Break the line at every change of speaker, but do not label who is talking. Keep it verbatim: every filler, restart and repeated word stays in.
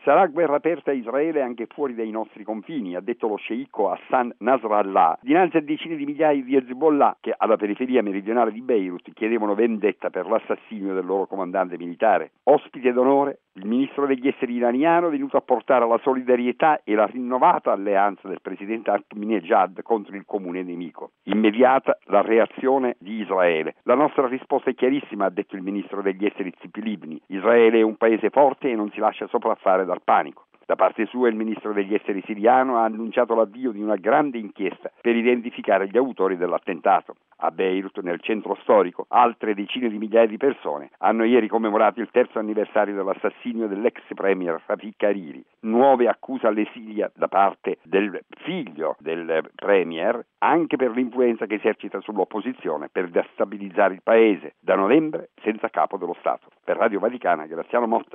Sarà guerra aperta a Israele anche fuori dai nostri confini, ha detto lo sceicco Hassan Nasrallah, dinanzi a decine di migliaia di Hezbollah che alla periferia meridionale di Beirut chiedevano vendetta per l'assassinio del loro comandante militare. Ospite d'onore il ministro degli esteri iraniano, venuto a portare la solidarietà e la rinnovata alleanza del presidente Ahmadinejad contro il comune nemico. Immediata la reazione di Israele. La nostra risposta è chiarissima, ha detto il ministro degli esteri Tzipi Livni. Israele è un paese forte e non si lascia sopraffare dal panico. Da parte sua il ministro degli esteri siriano ha annunciato l'avvio di una grande inchiesta per identificare gli autori dell'attentato. A Beirut, nel centro storico, altre decine di migliaia di persone hanno ieri commemorato il terzo anniversario dell'assassinio dell'ex premier Rafik Hariri. Nuove accuse all'esilio da parte del figlio del premier, anche per l'influenza che esercita sull'opposizione per destabilizzare il paese. Da novembre senza capo dello Stato. Per Radio Vaticana, Graziano Motta.